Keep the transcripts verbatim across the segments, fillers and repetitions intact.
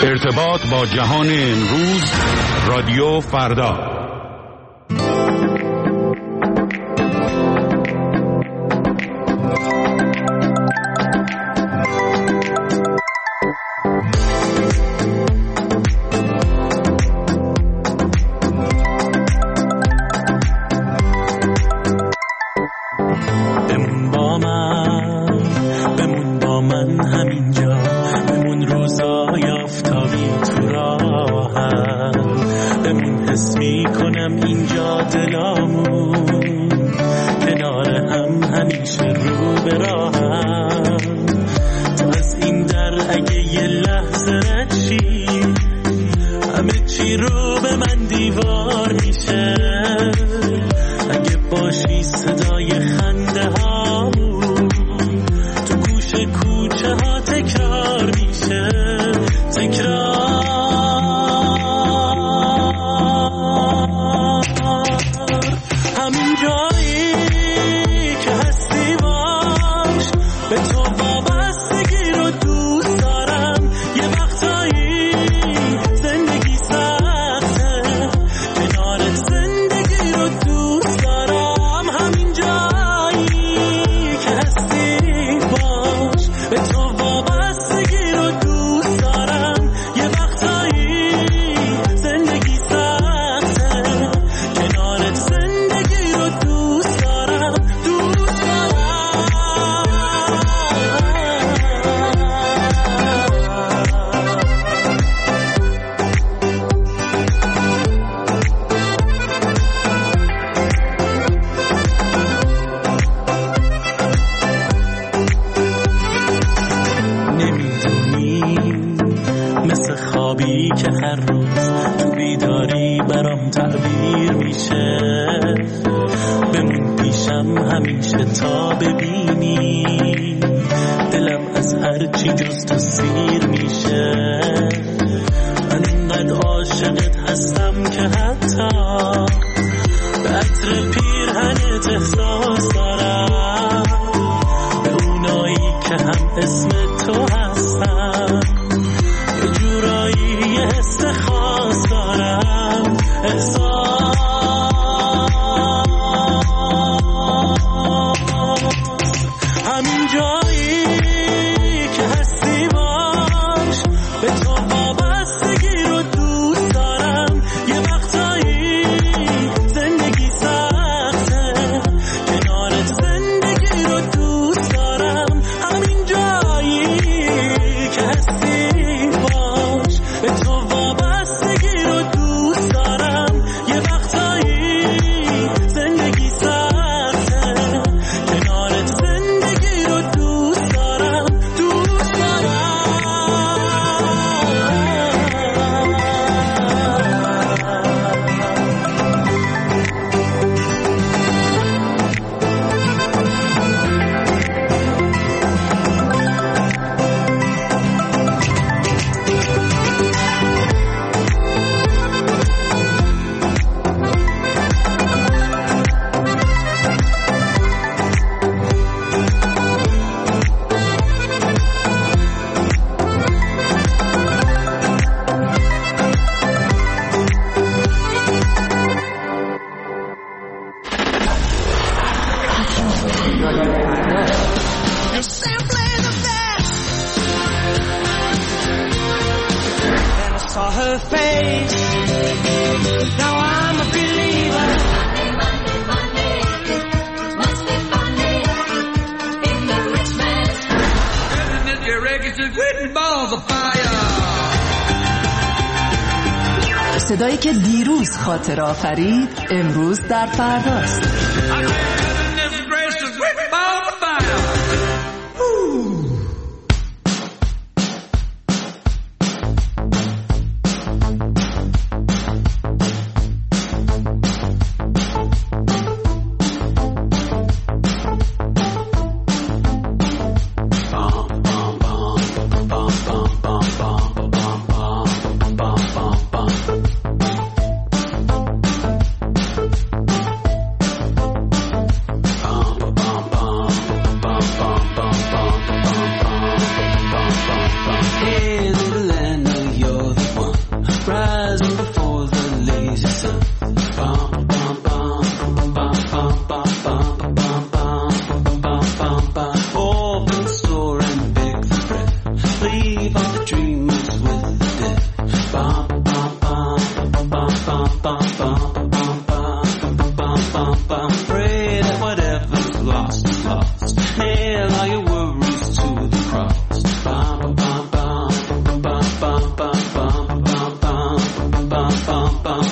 ارتباط با جهان امروز، رادیو فردا. بمون با من، بمون با من همینجا، بمون روزای آفتابی تو راهم، بمون حس میکنم اینجا دلامون کنار هم همیشه رو به راهم. تو از این در اگه یه لحظه رد شی، همه چی رو به من دیوار میشه. اگه باشی صدای خنده هامون تو گوش کوچه ها تکرار میشه، تکرار. همین جایی که هستی باش، به تو وابستگی رو دوست دارم. یه وقتایی زندگی سخته، کنارت زندگی رو دوست دارم. همین جایی که هستی باش، به تو وابستگی رو دوست دارم. یه وقتایی زندگی سخته، کنارت زندگی رو دوست دارم، دوست دارم. نمیدونی مثل خوابی که هر روز تو بیداری برام تعبیر میشه. بمون پیشم همیشه تا ببینی دلم از هر چی جز تو سیر میشه. من اینقدر عاشقت هستم که حتی به عطر پیرهنت احساس دارم، به اونایی که هم اسم تو هستن. یه جورایی یه حس خاص دارم، احساس. همین جایی که هستی باش، به تو وابستگی رو دوست دارم. یه وقتایی زندگی سخته، کنارت زندگی رو دوست دارم. همین جایی که هستی باش، به تو وابستگی رو دوست دارم. یه وقتایی زندگی سخته، کنارت زندگی رو دوست دارم، دوست دارم. You're simply the best. Then I saw her face. Now I'm a believer. Monday, Monday, Monday, must be funny in the rich man's And if your records are written balls of fire. صدایی که دیروز خاطر آفرید امروز در فرداست. And this grace is written balls of fire. Ooh. leave all the dreamers with the dead. Bum, bum, bum, bum, bum, bum, bum, bum, bum, bum, bum, bum. Pray that whatever's lost is lost. Nail all your worries to the cross. Bum, bum, bum, bum, bum, bum, bum, bum, bum, bum, bum, bum.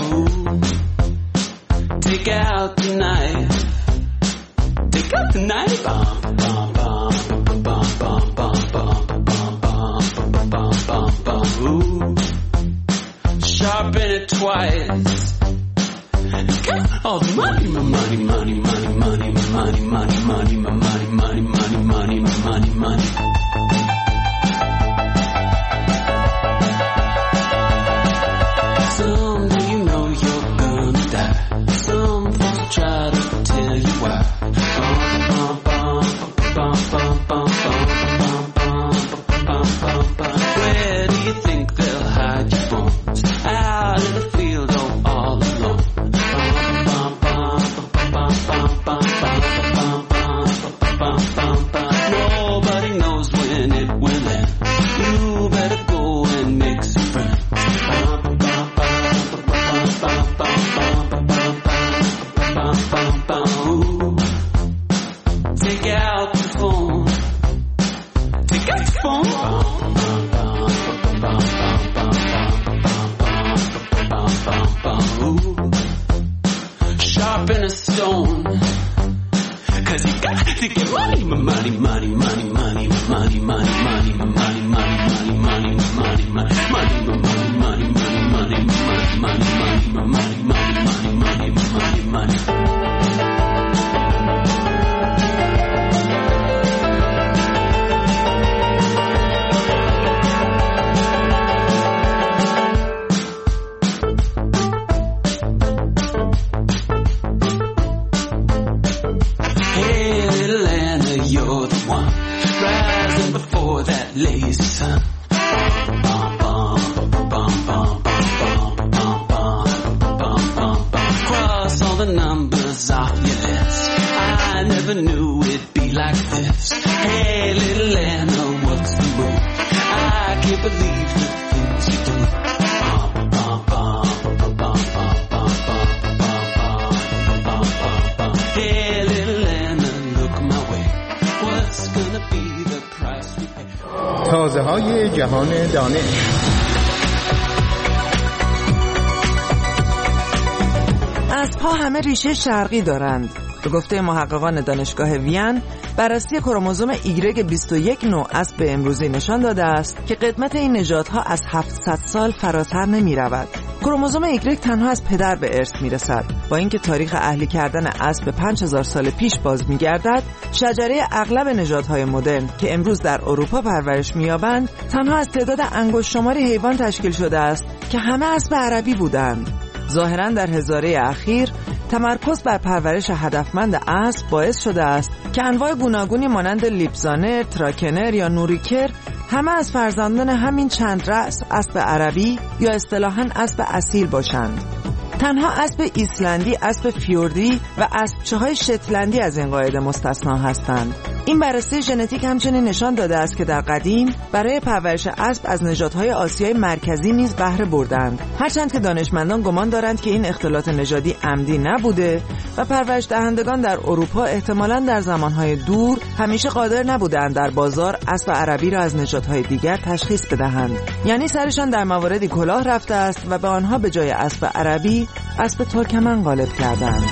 Take out the knife. Take out the knife. Bum, bum, bum, bum, bum, bum, bum, bum, bum, bum, bum, bum. Ooh. Sharpen it twice. Get all the money, my money, money, money, money, my money, money, money, my money, money, money, money, my money, money. Someday you know you're gonna die. Some folks try to tell you why. Bum, bum, bum, bum, bum, bum, bum, bum, bum, bum, bum. Where do you think they'll hide your bones? Out in the field, oh, all alone. Bum, bum, bum, bum, bum, bum, bum, bum, bum, bum, bum. Nobody knows when it will end. You better go and make some friends. Bum, bum, bum, bum, bum, bum, bum, bum, bum, bum, bum. Ooh. Take out the phone. Take out the phone. Bum, bum, bum, bum, bum, bum, bum, bum, ooh. Sharpen a stone. Cause you got to get money, my money, money, money, money, my money, money, money, my money, money, money, money, my money, money, money, my money, money, money, money, my money, money, money, my money, money, money, money, my money, money. Lazy sun. Bum, bum, bum, bum, bum, bum, bum, bum, bum, bum. Cross all the numbers off your list. I never knew it'd be like this. Hey, little Anna, what's the move? I can't believe the things you do. Bum, bum, bum, bum, bum, bum, bum, bum, bum, bum, bum. Hey, little Anna, look my way. What's gonna be the price we pay? تازه های جهان دانش. اسب‌ها همه ریشه شرقی دارند. به گفته محققان دانشگاه وین، بررسی کروموزوم ایگرگ بیست و یک نوع اسب امروزی نشان داده است که قدمت این نژادها از هفتصد سال فراتر نمی رود. کروموزوم ایگرگ تنها از پدر به ارث می رسد. با اینکه تاریخ اهلی کردن اسب به پنج هزار سال پیش باز می گردد، شجره اغلب نژادهای مدرن که امروز در اروپا پرورش می یابند تنها از تعداد انگشت شماری حیوان تشکیل شده است که همه اسب عربی بودند. ظاهراً در هزاره اخیر تمرکز بر پرورش هدفمند اسب باعث شده است که انواع گوناگونی مانند لیپزانر، تراکنر یا نوریکر همه از فرزندان همین چند رأس اسب عربی یا اصطلاحاً اسب اصیل باشند. تنها اسب ایسلندی، اسب فیوردی و اسبچه‌های شتلندی از این قاعده مستثنا هستند. این بررسی ژنتیک همچنین نشان داده است که در قدیم برای پرورش اسب از نژادهای آسیای مرکزی نیز بهره بردند، هرچند که دانشمندان گمان دارند که این اختلاط نژادی عمدی نبوده و پرورش دهندگان در اروپا احتمالاً در زمانهای دور همیشه قادر نبودند در بازار اسب عربی را از نژادهای دیگر تشخیص بدهند. یعنی سرشان در مواردی کلاه رفته است و به آنها به جای اسب عربی اسب ترکمن غالب کردند.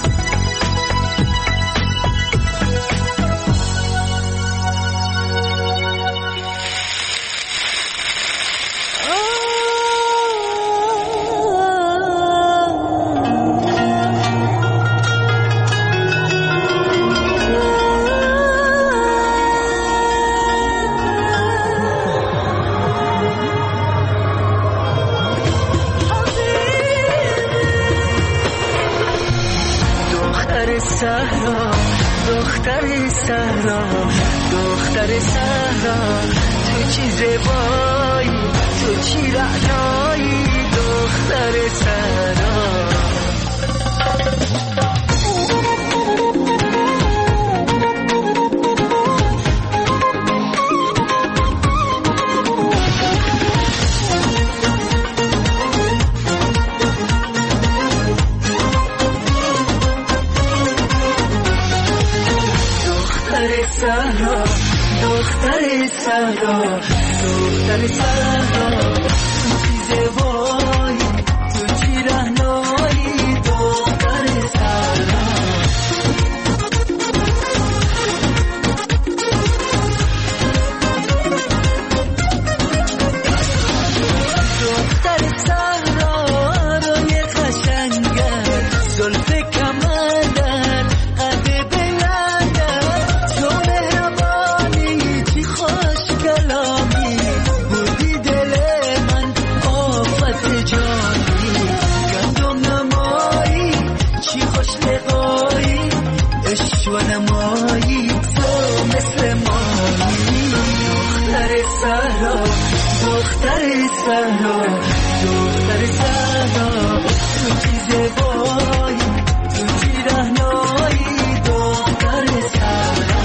صحرا دختر صحرا دختر صحرا تو چی زیبایی تو چی رعنایی دختر صحرا دختر صحرا تو چی زیبایی تو چی رهنایی دختر صحرا دختر صحرا روی قشنگت زلف کمندت قد بلندت تو مهربانی چی خوش کلامی بودی دل من آفت جانی گندم نمایی چی خوش لقایی عشق و نمایی تو مثل مایی دختر صحرا دختر صحرا دختر صحرا تو چی زیبایی تو چی رهنایی دختر صحرا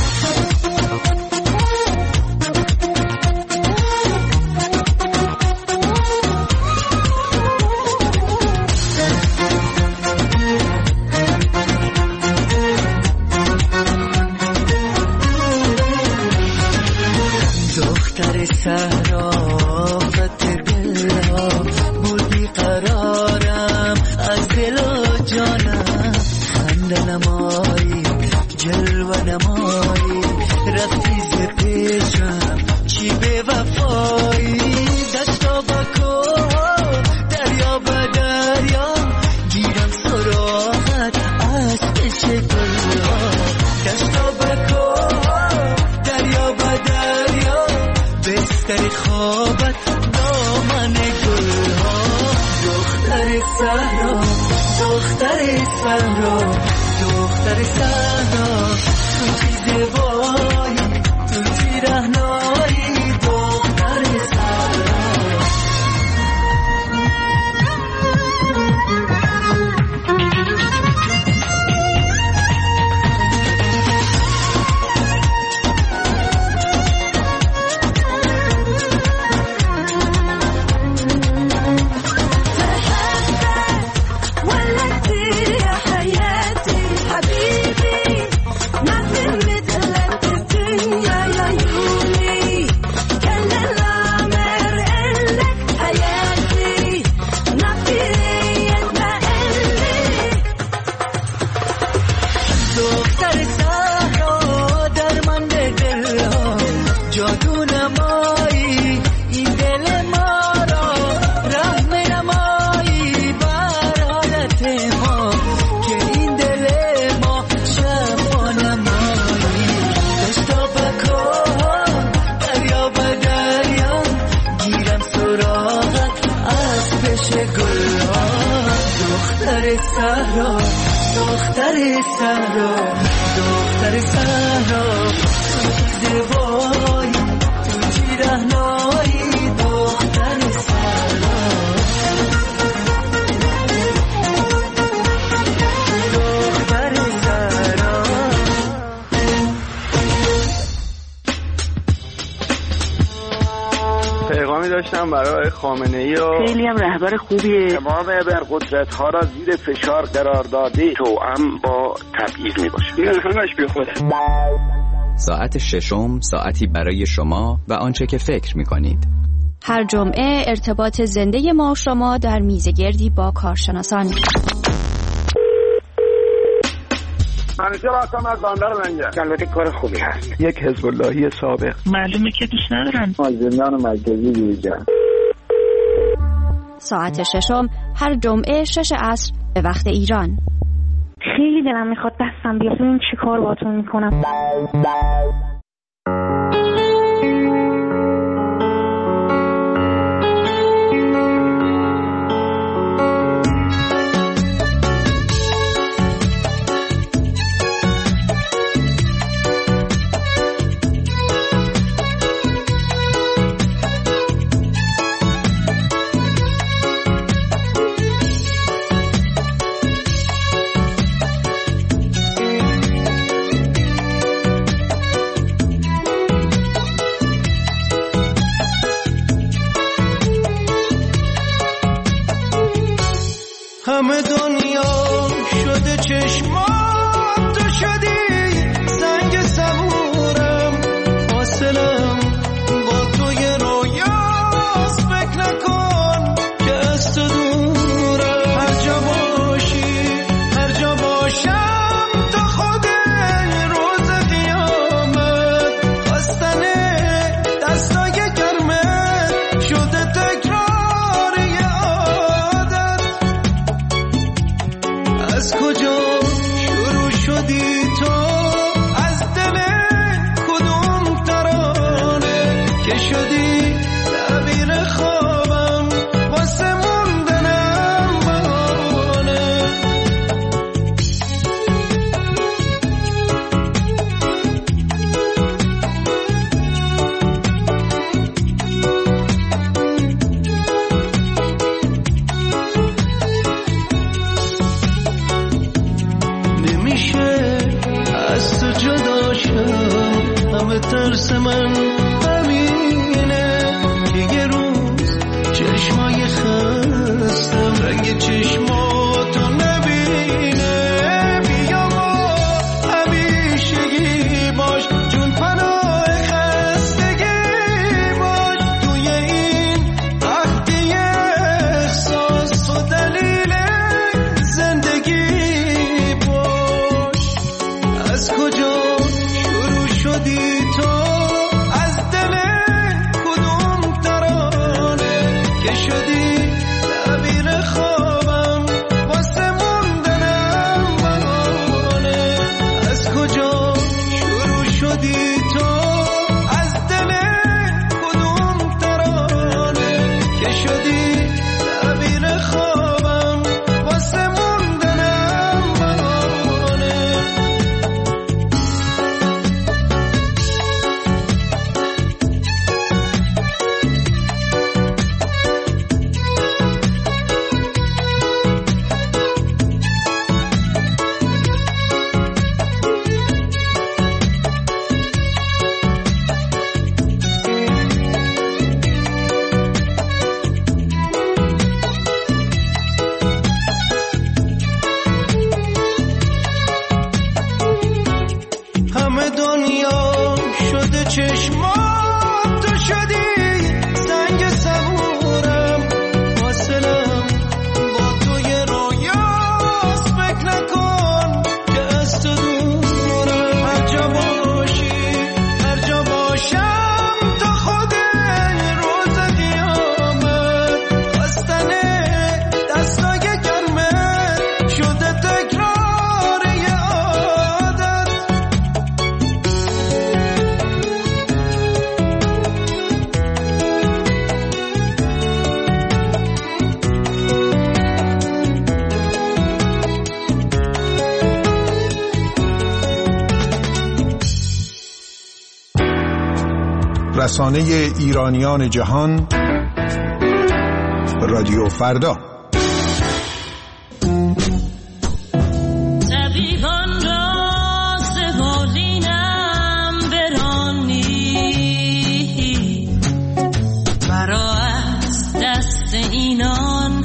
دختر صحرا فت دلها بودی قرارم از دل و جانم خنده نمایی جلوه نمایی رفتی ز پیشم چی به وفایی دشتا با کوه دریا با دریا گیرم سراغت از پیش گلها دشتا با کوه دریا با دریا بستر خوابت دامن گلها دختر صحرا دختر صحرا دختر صحرا تو چی زیبایی تو چی رهنایی دختر صحرا دختر صحرا درمند دلها جادو نمایی این دل ما را رحم نمایی بر حالت ما که این دل ما شفا نمایی دشتا بکن دریا با دریا گیرم سراغت از پیش گلها دختر صحرا دختر صحرا دختر صحرا تو چی زیبایی تو چی رهنایی دختر صحرا دختر صحرا پیغامی داشتم برای خامنه‌ای و خیلی هم رهبر خوبیه. امام ابرقدرت ها را زیر فشار قرار داده توأم با تبعیض میباشه. این همش بی خوده. ساعت ششم ساعتی برای شما و آنچه که فکر میکنید. هر جمعه ارتباط زنده ما و شما در میزگردی با کارشناسان. منیجر هستم از بندر لنگر. البته کار خوبی هست. یک حزب اللهی سابق. معلومه که دوست ندارن. زندان مرکزی دیجا. ساعت ششم هر جمعه شش عصر به وقت ایران. خیلی دلم میخواد دستم بیاد ببینم چی کار باهاتون میکنم. همه دنیا شده چشمات تو شدی سنگ صبورم فاصلم با توی رویا که شدی تعبیر خوابم واسه موندنم بهانه. از کجا شروع شدی تو از دل کدوم ترانه که شدی تعبیر خوابم واسه موندنم بهانه. همه دنیا شده چشمات تو شدی سنگ صبورم فاصلم با توی رویاست فکر نکن که از تو دورم. هر جا باشی هر جا باشم تا خود روز قیامت خواستن دستای گرمت شده تکرار یه عادت. رسانه ایرانیان جهان، رادیو فردا. طبیبان را ز بالینم برانی مرا از دست اینان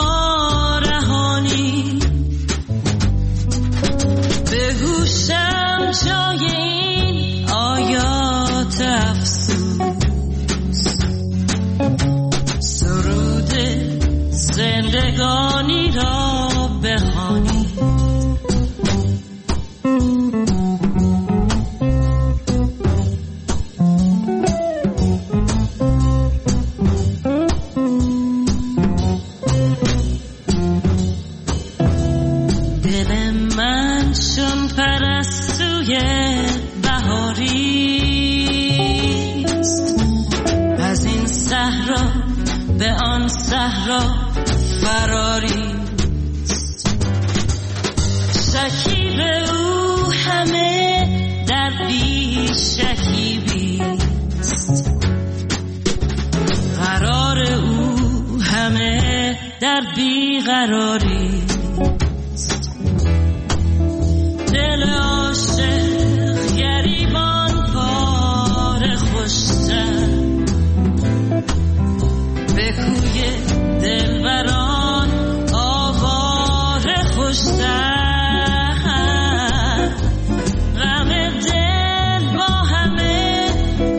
وارهانی. به گوشم جای این آیات افسوس سرود زندگانی را بخوانی. دل من چون پرستوی بهاریست از این صحرا به آن صحرا فراریست. شکیب او همه در بی شکیبیست قرار او همه در بی قراریست. دل عاشق گریبان پاره خوشتر به کوی دلبران آواره خوشتر. غم دل با همه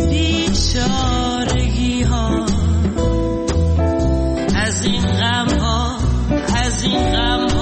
بیچارگی ها از این غم ها از این غم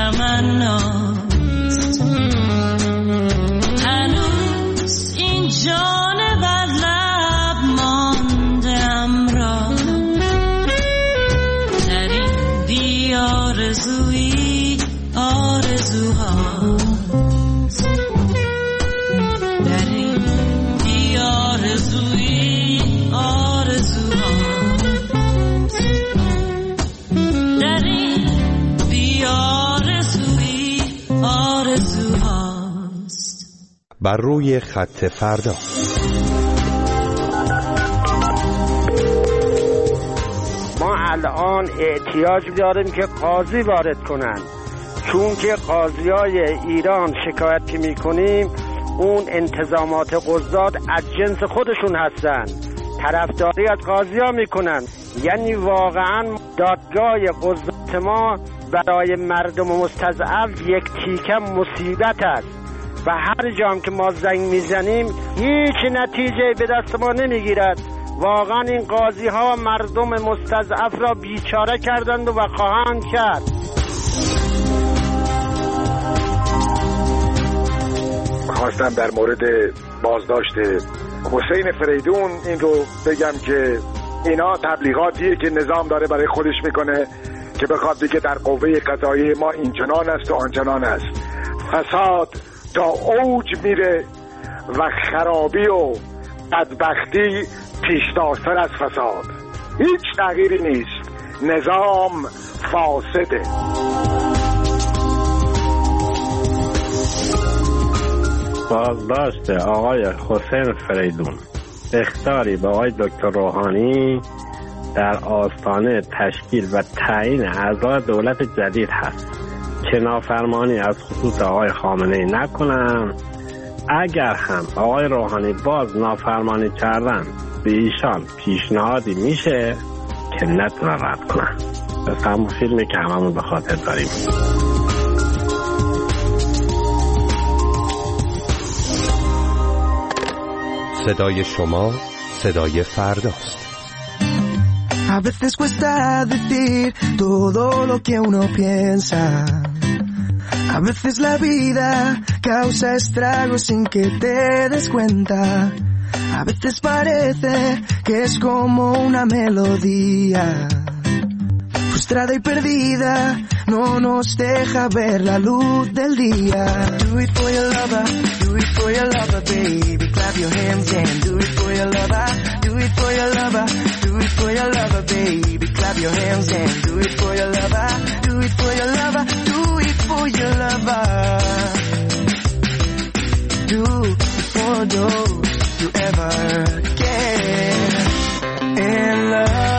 تمناست. هنوز این جان بر لب ماندم را در این بی آرزویی آرزوهاست. در این بی آرزویی آرزوهاست. در این بی آرزویی آرزوهاست. بر روی خط فردا. ما الان احتیاج داریم که قاضی وارد کنن، چون که قاضی های ایران شکایت که می کنیم اون انتظامات قضات از جنس خودشون هستن، طرفداری از قاضی ها می کنن. یعنی واقعا دادگاه قضات ما برای مردم مستضعف یک تیکه مصیبت است و هر جام که ما زنگ میزنیم هیچ نتیجه به دست ما نمیگیرد. واقعا این قاضی ها مردم مستضعف را بیچاره کردند و خواهند کرد. خواستم در مورد بازداشت حسین فریدون این رو بگم که اینا تبلیغاتیه که نظام داره برای خودش میکنه که بخواد بگه در قوه قضاییه ما اینچنان است و آنچنان است. فساد تا اوج میره و خرابی و بدبختی پیشتازتر از فساد. هیچ تغییری نیست، نظام فاسده. بازداشت آقای حسین فریدون اخطاری به آقای دکتر روحانی در آستانه تشکیل و تعیین اعضای دولت جدید هست که نافرمانی از خصوص آقای خامنه‌ای نکنن. اگر هم آقای روحانی باز نافرمانی کردن به ایشان پیشنهادی میشه که نتونن رد کنن. پس همون فیلمی که هممون به خاطر داریم. صدای شما صدای فرداست. A veces cuesta decir todo lo que uno piensa. A veces la vida causa estragos sin que te des cuenta. A veces parece que es como una melodía. Frustrada y perdida, no nos deja ver la luz del día. Do it for your lover, do it for your lover, baby. Clap your hands and do it for your lover. Do it for your lover, do it for your lover, baby. Clap your hands and do it for your lover. Do it for your lover, do it for your lover. Do it for those you ever get in love.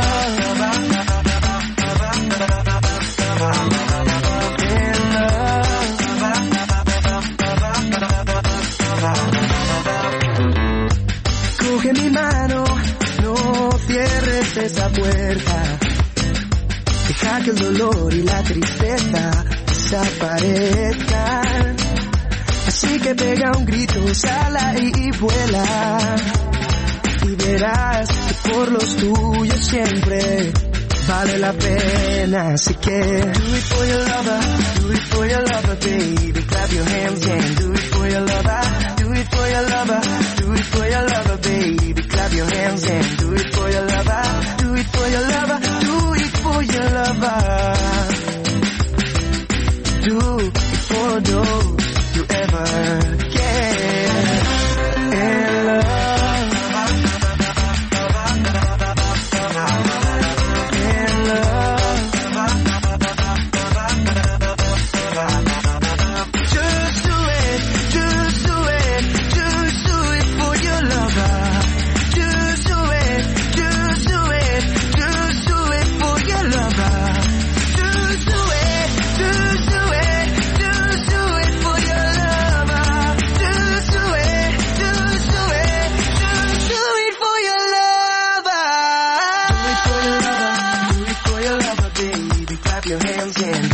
Coge mi mano, no cierres esa puerta. Deja que el dolor y la tristeza desaparezcan. Así que pega un grito, sala y vuela. Y verás que por los tuyos siempre vale la pena. Así que do it for your lover, do it for your lover, baby. Clap your hands and do it for your lover. Do it for your lover, do it for your lover, baby. Clap your hands and do it for your lover. Do it for your lover, do it for your lover. Do it for those you ever get in love. In love. Just do it, just do it, just do it for your lover. Just do it, just do it, just do it for your lover. Just do it, just do it, just do it for your lover. Just do it, just do it, just do it for your lover. Do it for your lover, do it for your lover, baby. Clap your hands and